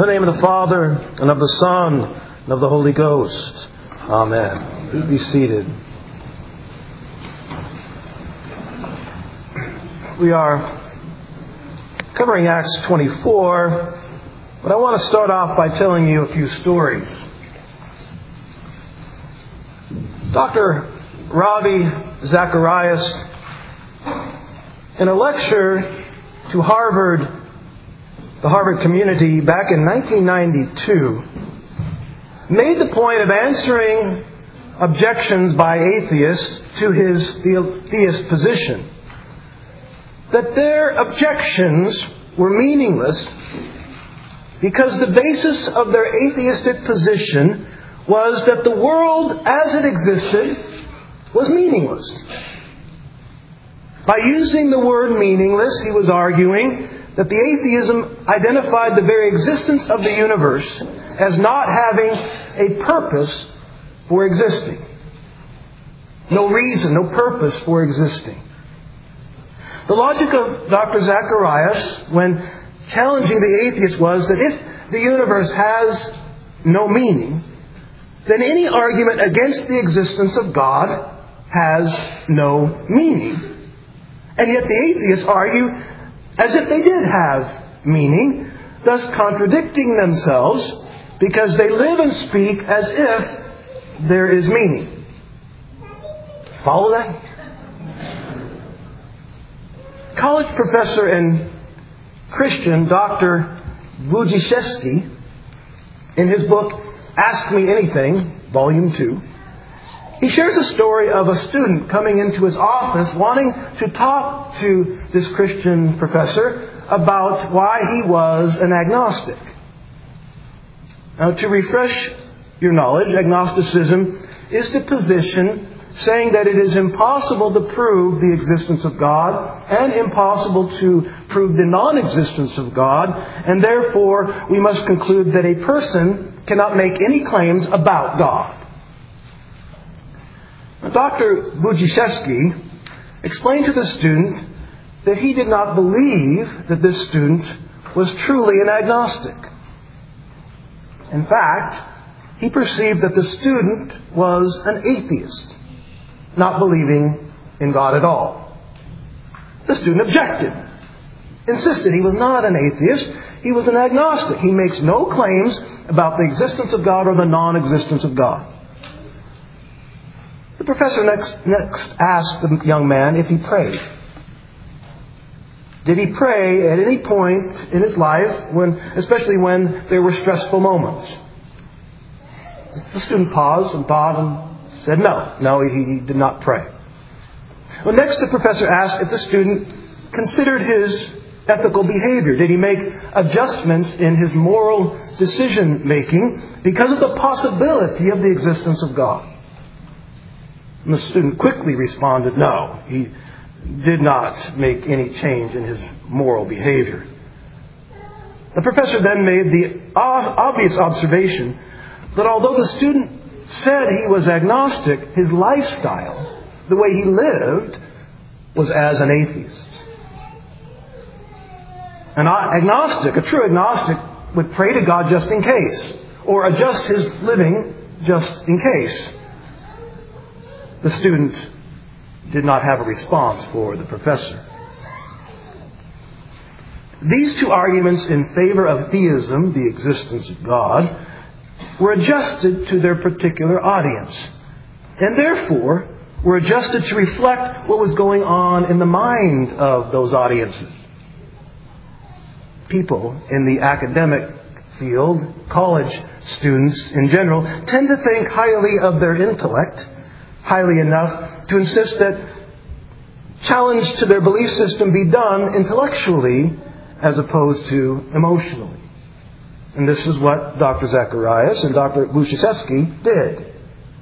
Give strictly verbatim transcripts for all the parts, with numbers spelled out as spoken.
In the name of the Father, and of the Son, and of the Holy Ghost. Amen. Please be seated. We are covering Acts twenty-four, but I want to start off by telling you a few stories. Doctor Ravi Zacharias, in a lecture to Harvard, the Harvard community back in nineteen ninety-two, made the point of answering objections by atheists to his theist position, that their objections were meaningless because the basis of their atheistic position was that the world as it existed was meaningless. By using the word meaningless, he was arguing that the atheism identified the very existence of the universe as not having a purpose for existing. No reason, no purpose for existing. The logic of Doctor Zacharias, when challenging the atheist, was that if the universe has no meaning, then any argument against the existence of God has no meaning. And yet the atheists argue as if they did have meaning, thus contradicting themselves because they live and speak as if there is meaning. Follow that? College professor and Christian Doctor Wojciechowski, in his book Ask Me Anything, Volume two, he shares a story of a student coming into his office wanting to talk to this Christian professor about why he was an agnostic. Now, to refresh your knowledge, agnosticism is the position saying that it is impossible to prove the existence of God and impossible to prove the non-existence of God, and therefore we must conclude that a person cannot make any claims about God. Doctor Wojciechowski explained to the student that he did not believe that this student was truly an agnostic. In fact, he perceived that the student was an atheist, not believing in God at all. The student objected, insisted he was not an atheist, he was an agnostic. He makes no claims about the existence of God or the non-existence of God. The professor next, next asked the young man if he prayed. Did he pray at any point in his life, when, especially when there were stressful moments? The student paused and thought and said no. No, he, he did not pray. Well, next the professor asked if the student considered his ethical behavior. Did he make adjustments in his moral decision making because of the possibility of the existence of God? And the student quickly responded, no, he did not make any change in his moral behavior. The professor then made the obvious observation that although the student said he was agnostic, his lifestyle, the way he lived, was as an atheist. An agnostic, a true agnostic, would pray to God just in case, or adjust his living just in case. The student did not have a response for the professor. These two arguments in favor of theism, the existence of God, were adjusted to their particular audience, and therefore were adjusted to reflect what was going on in the mind of those audiences. People in the academic field, college students in general, tend to think highly of their intellect, highly enough to insist that challenge to their belief system be done intellectually as opposed to emotionally. And this is what Doctor Zacharias and Doctor Wojciechowski did.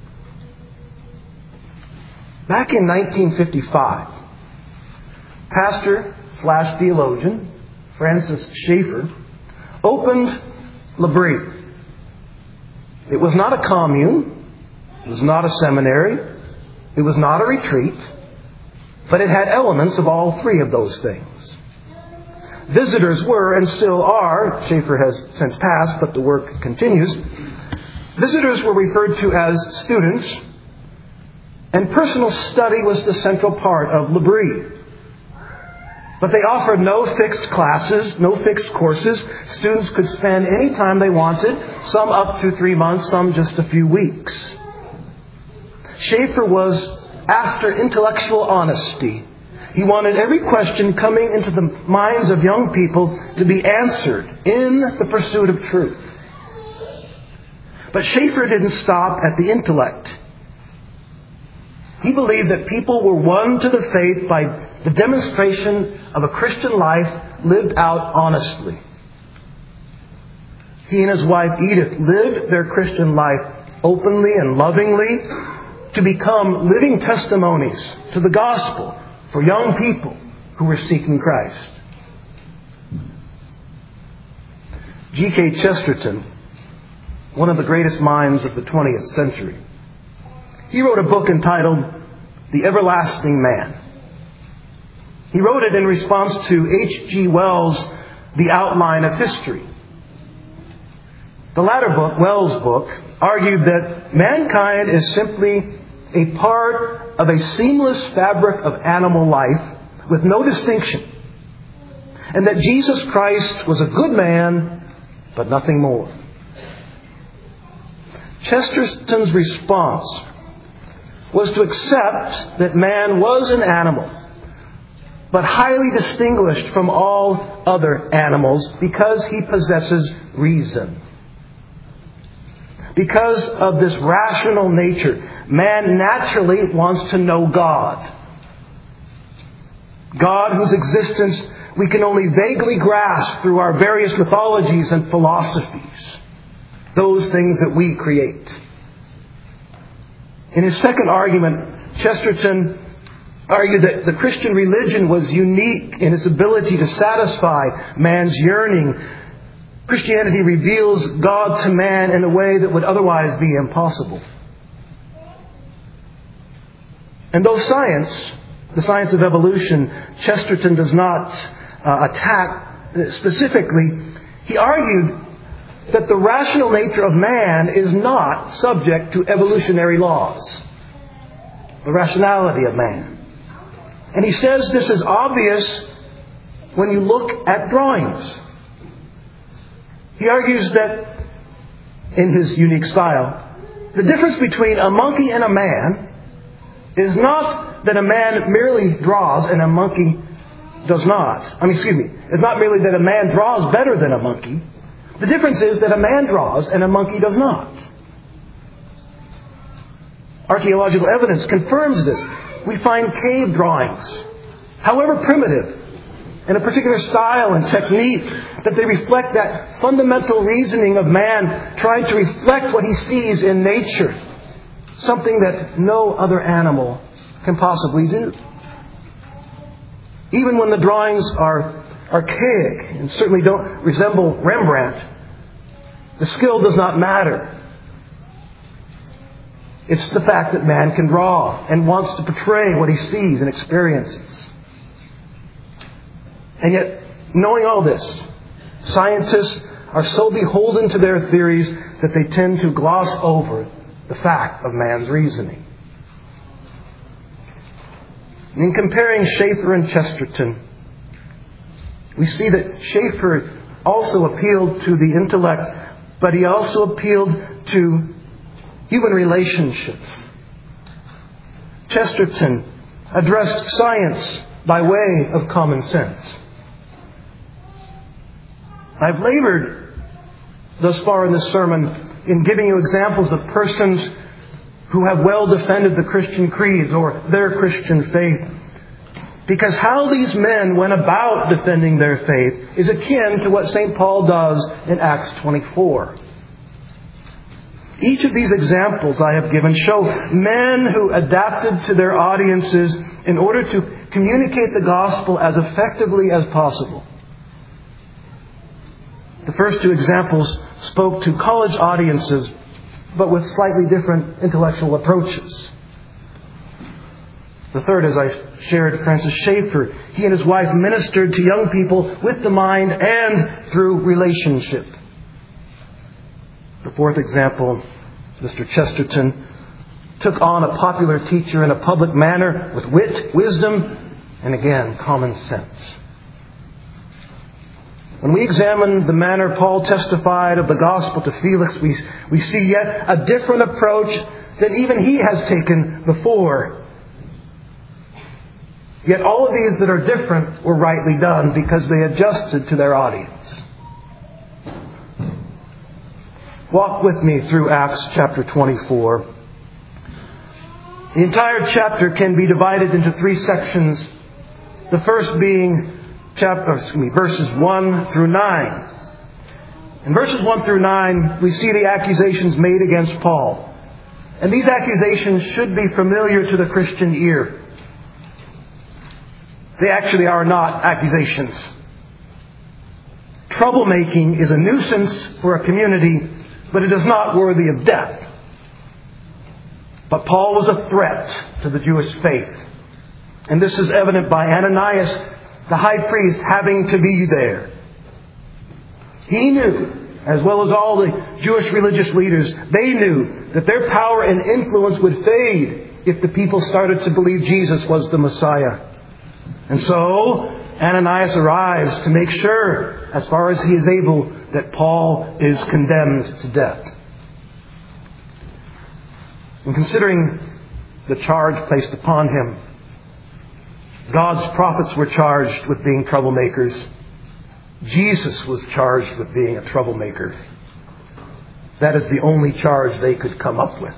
Back in nineteen fifty-five, pastor slash theologian Francis Schaeffer opened L'Abri. It was not a commune. It was not a seminary. It was not a retreat. But it had elements of all three of those things. visitors were and still are, Schaeffer has since passed, but the work continues, visitors were referred to as students, and personal study was the central part of L'Abri. But they offered no fixed classes, no fixed courses. Students could spend any time they wanted, some up to three months, some just a few weeks. Schaeffer was after intellectual honesty. He wanted every question coming into the minds of young people to be answered in the pursuit of truth. But Schaeffer didn't stop at the intellect. He believed that people were won to the faith by the demonstration of a Christian life lived out honestly. He and his wife Edith lived their Christian life openly and lovingly to become living testimonies to the gospel for young people who were seeking Christ. G K Chesterton, one of the greatest minds of the twentieth century, he wrote a book entitled The Everlasting Man. He wrote it in response to H G Wells' The Outline of History. The latter book, Wells' book, argued that mankind is simply a part of a seamless fabric of animal life with no distinction, and that Jesus Christ was a good man, but nothing more. Chesterton's response was to accept that man was an animal, but highly distinguished from all other animals because he possesses reason. Because of this rational nature, man naturally wants to know God. God whose existence we can only vaguely grasp through our various mythologies and philosophies, those things that we create. In his second argument, Chesterton argued that the Christian religion was unique in its ability to satisfy man's yearning. Christianity reveals God to man in a way that would otherwise be impossible. And though science, the science of evolution, Chesterton does not uh, attack specifically, he argued that the rational nature of man is not subject to evolutionary laws. The rationality of man. And he says this is obvious when you look at drawings. He argues that, in his unique style, the difference between a monkey and a man is not that a man merely draws and a monkey does not. I mean, excuse me. It's not merely that a man draws better than a monkey. The difference is that a man draws and a monkey does not. Archaeological evidence confirms this. We find cave drawings, however primitive, in a particular style and technique, that they reflect that fundamental reasoning of man trying to reflect what he sees in nature, something that no other animal can possibly do. Even when the drawings are archaic and certainly don't resemble Rembrandt, the skill does not matter. It's the fact that man can draw and wants to portray what he sees and experiences. And yet, knowing all this, scientists are so beholden to their theories that they tend to gloss over the fact of man's reasoning. In comparing Schaeffer and Chesterton, we see that Schaeffer also appealed to the intellect, but he also appealed to human relationships. Chesterton addressed science by way of common sense. I've labored thus far in this sermon in giving you examples of persons who have well defended the Christian creeds or their Christian faith, because how these men went about defending their faith is akin to what Saint Paul does in Acts twenty-four. Each of these examples I have given show men who adapted to their audiences in order to communicate the gospel as effectively as possible. The first two examples spoke to college audiences, but with slightly different intellectual approaches. The third, as I shared, Francis Schaeffer. He and his wife ministered to young people with the mind and through relationship. The fourth example, Mister Chesterton took on a popular teacher in a public manner with wit, wisdom, and again, common sense. When we examine the manner Paul testified of the gospel to Felix, we, we see yet a different approach than even he has taken before. Yet all of these that are different were rightly done because they adjusted to their audience. Walk with me through Acts chapter twenty-four. The entire chapter can be divided into three sections. The first being chapter, excuse me, verses one through nine. In verses one through nine, we see the accusations made against Paul. And these accusations should be familiar to the Christian ear. They actually are not accusations. Troublemaking is a nuisance for a community, but it is not worthy of death. But Paul was a threat to the Jewish faith. And this is evident by Ananias, the high priest, having to be there. He knew, as well as all the Jewish religious leaders, they knew that their power and influence would fade if the people started to believe Jesus was the Messiah. And so, Ananias arrives to make sure, as far as he is able, that Paul is condemned to death. In considering the charge placed upon him, God's prophets were charged with being troublemakers. Jesus was charged with being a troublemaker. That is the only charge they could come up with.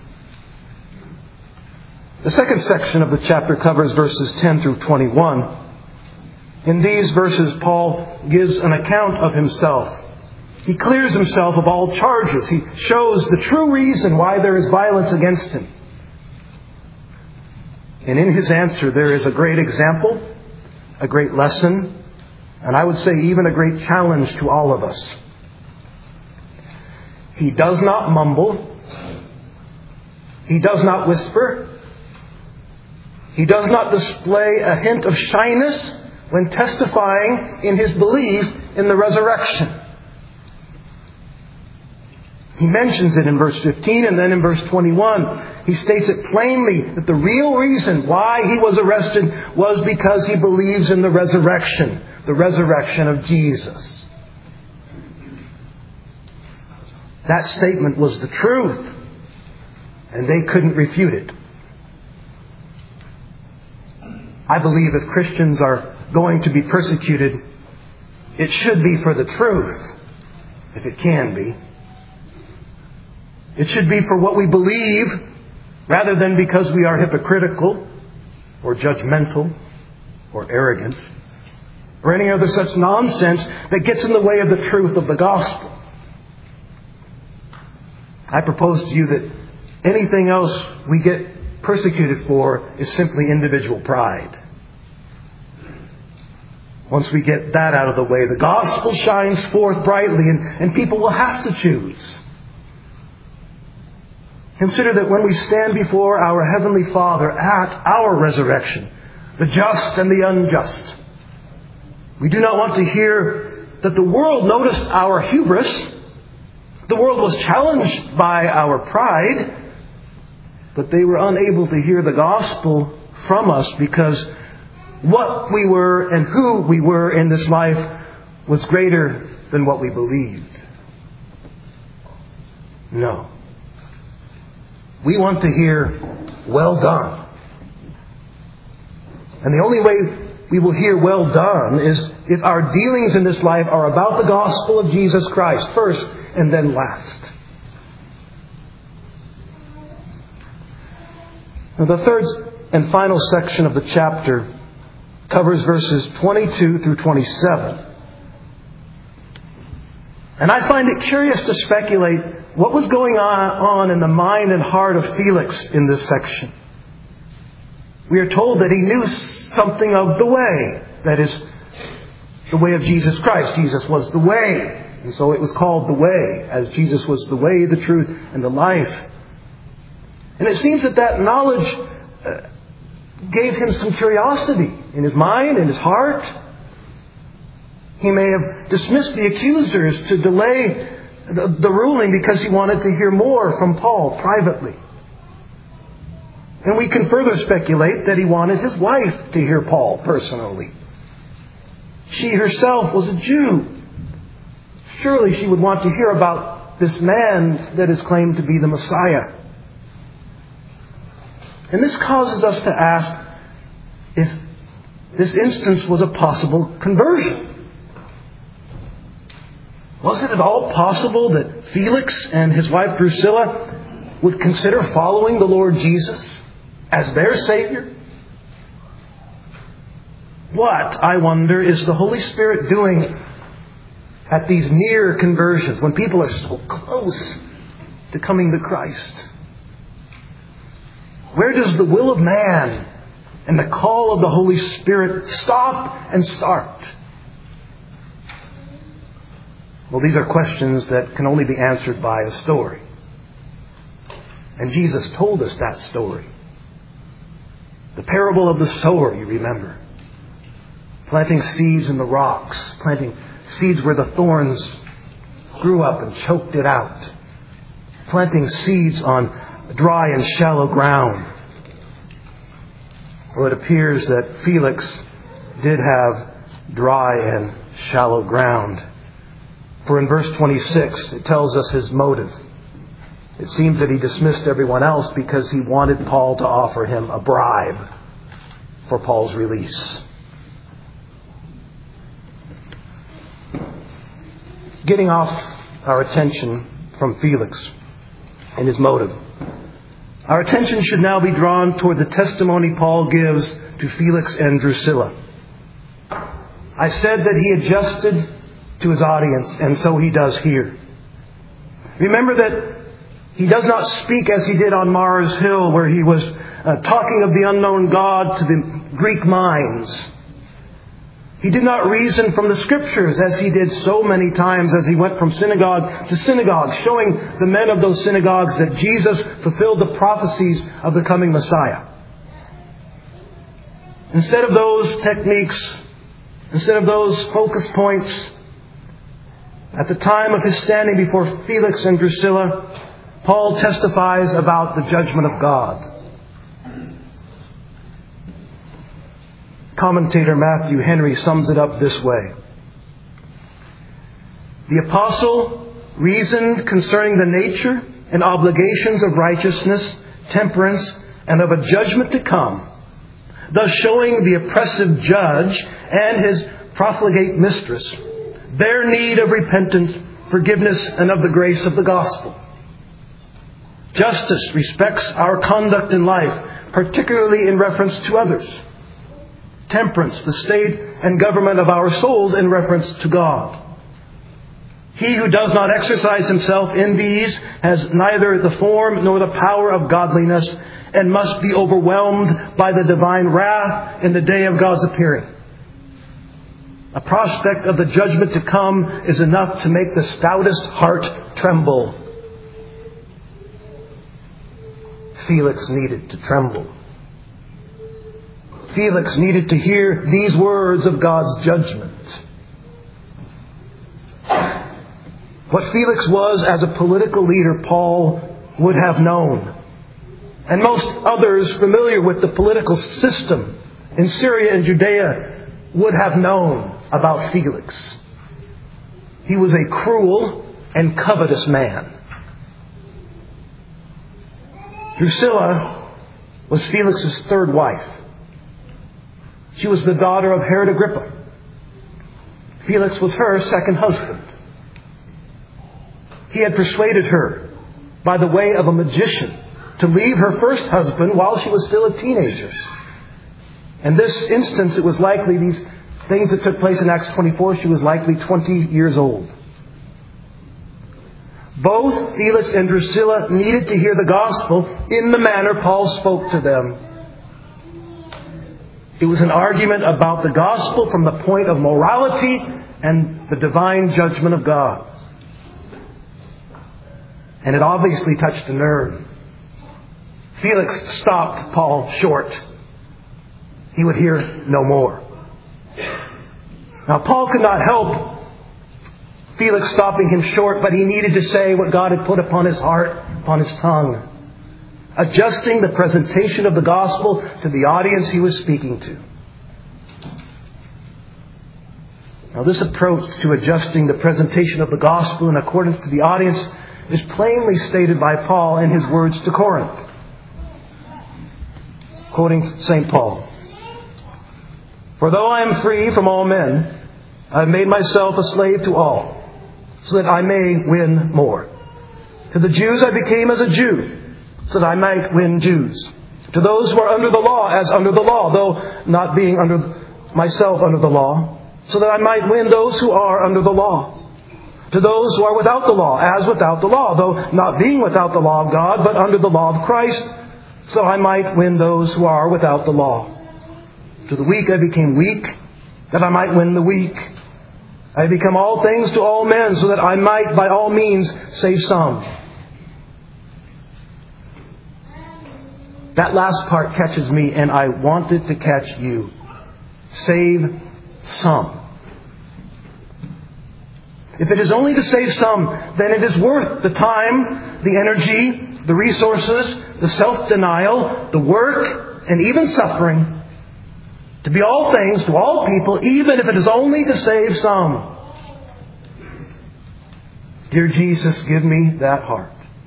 The second section of the chapter covers verses ten through twenty-one. In these verses, Paul gives an account of himself. He clears himself of all charges. He shows the true reason why there is violence against him. And in his answer, there is a great example, a great lesson, and I would say even a great challenge to all of us. He does not mumble. He does not whisper. He does not display a hint of shyness when testifying in his belief in the resurrection. He mentions it in verse fifteen, and then in verse twenty-one, he states it plainly that the real reason why he was arrested was because he believes in the resurrection, the resurrection of Jesus. That statement was the truth, and they couldn't refute it. I believe if Christians are going to be persecuted, it should be for the truth, if it can be. It should be for what we believe, rather than because we are hypocritical or judgmental or arrogant or any other such nonsense that gets in the way of the truth of the gospel. I propose to you that anything else we get persecuted for is simply individual pride. Once we get that out of the way, the gospel shines forth brightly and, and people will have to choose. Consider that when we stand before our Heavenly Father at our resurrection, the just and the unjust, we do not want to hear that the world noticed our hubris. The world was challenged by our pride, but they were unable to hear the gospel from us because what we were and who we were in this life was greater than what we believed. No. We want to hear, well done. And the only way we will hear well done is if our dealings in this life are about the gospel of Jesus Christ first and then last. Now, the third and final section of the chapter covers verses twenty-two through twenty-seven. And I find it curious to speculate what was going on in the mind and heart of Felix in this section. We are told that he knew something of the way. That is, the way of Jesus Christ. Jesus was the way. And so it was called the way, as Jesus was the way, the truth, and the life. And it seems that that knowledge uh, gave him some curiosity in his mind, in his heart. He may have dismissed the accusers to delay the, the ruling because he wanted to hear more from Paul privately. And we can further speculate that he wanted his wife to hear Paul personally. She herself was a Jew. Surely she would want to hear about this man that is claimed to be the Messiah. And this causes us to ask if this instance was a possible conversion. Was it at all possible that Felix and his wife Drusilla would consider following the Lord Jesus as their Savior? What, I wonder, is the Holy Spirit doing at these near conversions when people are so close to coming to Christ? Where does the will of man and the call of the Holy Spirit stop and start? Well, these are questions that can only be answered by a story. And Jesus told us that story. The parable of the sower, you remember. Planting seeds in the rocks. Planting seeds where the thorns grew up and choked it out. Planting seeds on dry and shallow ground. Well, it appears that Felix did have dry and shallow ground. For in verse twenty-six, it tells us his motive. It seems that he dismissed everyone else because he wanted Paul to offer him a bribe for Paul's release. Getting off our attention from Felix and his motive, our attention should now be drawn toward the testimony Paul gives to Felix and Drusilla. I said that he adjusted to his audience, and so he does here. Remember that he does not speak as he did on Mars Hill, where he was uh, talking of the unknown God to the Greek minds. He did not reason from the Scriptures as he did so many times as he went from synagogue to synagogue, showing the men of those synagogues that Jesus fulfilled the prophecies of the coming Messiah. Instead of those techniques, instead of those focus points, at the time of his standing before Felix and Drusilla, Paul testifies about the judgment of God. Commentator Matthew Henry sums it up this way. The apostle reasoned concerning the nature and obligations of righteousness, temperance, and of a judgment to come, thus showing the oppressive judge and his profligate mistress their need of repentance, forgiveness, and of the grace of the gospel. Justice respects our conduct in life, particularly in reference to others. Temperance, the state and government of our souls in reference to God. He who does not exercise himself in these has neither the form nor the power of godliness, and must be overwhelmed by the divine wrath in the day of God's appearing. A prospect of the judgment to come is enough to make the stoutest heart tremble. Felix needed to tremble. Felix needed to hear these words of God's judgment. What Felix was as a political leader, Paul would have known. And most others familiar with the political system in Syria and Judea would have known about Felix. He was a cruel and covetous man. Drusilla was Felix's third wife. She was the daughter of Herod Agrippa. Felix was her second husband. He had persuaded her by the way of a magician to leave her first husband while she was still a teenager. In this instance, it was likely these things that took place in Acts twenty-four, she was likely twenty years old. Both Felix and Drusilla needed to hear the gospel in the manner Paul spoke to them. It was an argument about the gospel from the point of morality and the divine judgment of God. And it obviously touched a nerve. Felix stopped Paul short. he would hear no more. Now, Paul could not help Felix stopping him short, but he needed to say what God had put upon his heart, upon his tongue, adjusting the presentation of the gospel to the audience he was speaking to. Now, this approach to adjusting the presentation of the gospel in accordance to the audience is plainly stated by Paul in his words to Corinth. Quoting Saint Paul, "For though I am free from all men, I have made myself a slave to all, so that I may win more. To the Jews I became as a Jew, so that I might win Jews. To those who are under the law, as under the law, though not being under myself under the law, so that I might win those who are under the law. To those who are without the law, as without the law, though not being without the law of God, but under the law of Christ, so I might win those who are without the law. To the weak I became weak, that I might win the weak. I become all things to all men, so that I might by all means save some." That last part catches me, and I want it to catch you. Save some. If it is only to save some, then it is worth the time, the energy, the resources, the self-denial, the work, and even suffering to be all things to all people, even if it is only to save some. Dear Jesus, give me that heart.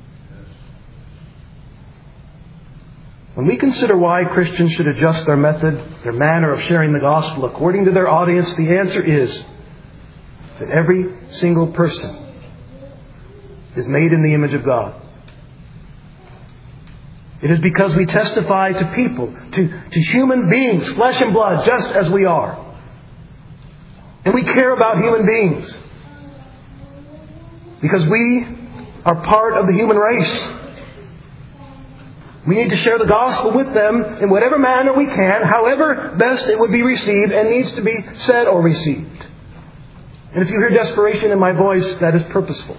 When we consider why Christians should adjust their method, their manner of sharing the gospel according to their audience, the answer is that every single person is made in the image of God. It is because we testify to people, to, to human beings, flesh and blood, just as we are. And we care about human beings because we are part of the human race. We need to share the gospel with them in whatever manner we can, however best it would be received and needs to be said or received. And if you hear desperation in my voice, that is purposeful.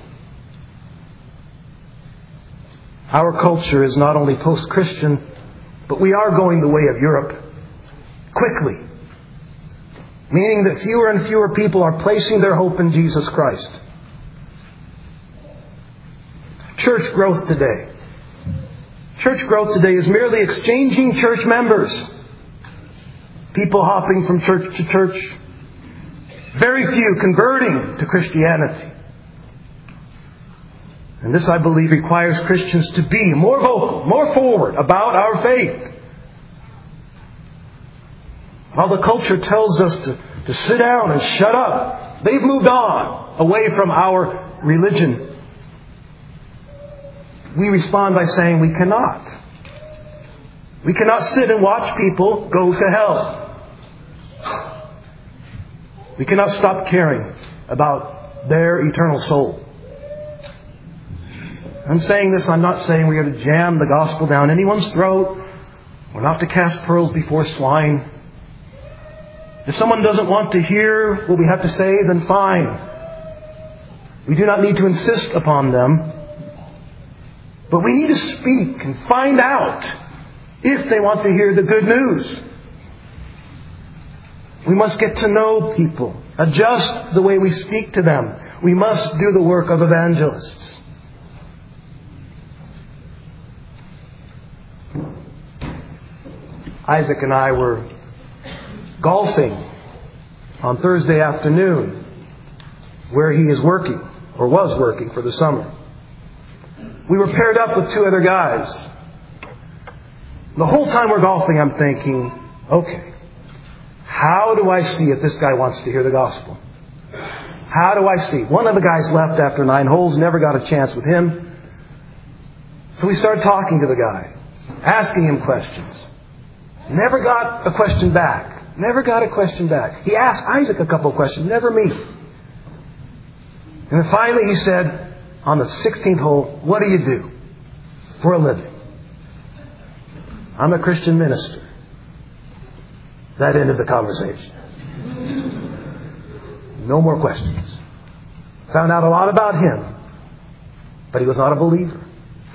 Our culture is not only post-Christian, but we are going the way of Europe quickly. Meaning that fewer and fewer people are placing their hope in Jesus Christ. Church growth today. Church growth today is merely exchanging church members. People hopping from church to church. Very few converting to Christianity. And this, I believe, requires Christians to be more vocal, more forward about our faith. While the culture tells us to, to sit down and shut up, they've moved on away from our religion. We respond by saying we cannot. We cannot sit and watch people go to hell. We cannot stop caring about their eternal soul. I'm saying this, I'm not saying we are to jam the gospel down anyone's throat. We're not to cast pearls before swine. If someone doesn't want to hear what we have to say, then fine. We do not need to insist upon them. But we need to speak and find out if they want to hear the good news. We must get to know people. Adjust the way we speak to them. We must do the work of evangelists. Isaac and I were golfing on Thursday afternoon where he is working, or was working for the summer. We were paired up with two other guys. The whole time we're golfing, I'm thinking, okay, how do I see if this guy wants to hear the gospel? How do I see? One of the guys left after nine holes, never got a chance with him. So we started talking to the guy, asking him questions. Never got a question back. Never got a question back. He asked Isaac a couple of questions, never me. And then finally he said, on the sixteenth hole, what do you do for a living? I'm a Christian minister. That ended the conversation. No more questions. Found out a lot about him, but he was not a believer.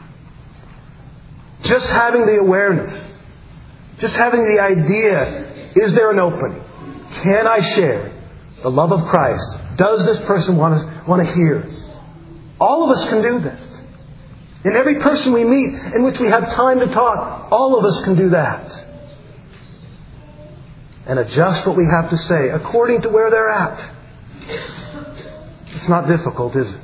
Just having the awareness, just having the idea Is there an opening? Can I share the love of Christ? Does this person want to, want to hear? All of us can do that. In every person we meet in which we have time to talk, all of us can do that. And adjust what we have to say according to where they're at. It's not difficult, is it?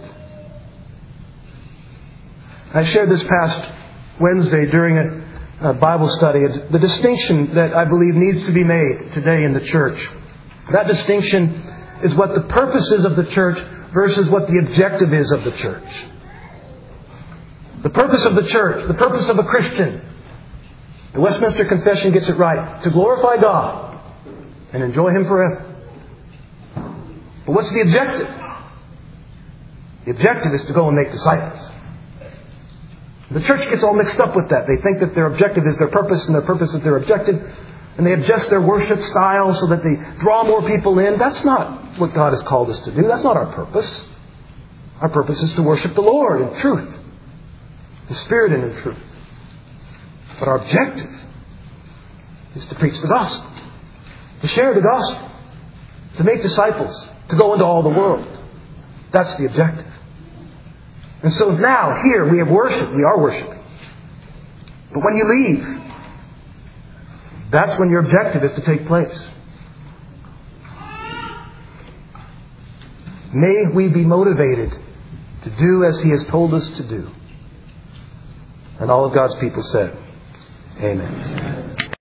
I shared this past Wednesday during a, a Bible study the distinction that I believe needs to be made today in the church. That distinction is what the purpose is of the church versus what the objective is of the church. The purpose of the church, the purpose of a Christian, the Westminster Confession gets it right, to glorify God and enjoy Him forever. But what's the objective? The objective is to go and make disciples. The church gets all mixed up with that. They think that their objective is their purpose and their purpose is their objective. And they adjust their worship style so that they draw more people in. That's not what God has called us to do. That's not our purpose. Our purpose is to worship the Lord in truth, in spirit and in truth. But our objective is to preach the gospel, to share the gospel, to make disciples, to go into all the world. That's the objective. And so now, here, we have worship. We are worshiping. But when you leave, that's when your objective is to take place. May we be motivated to do as He has told us to do. And all of God's people said, Amen.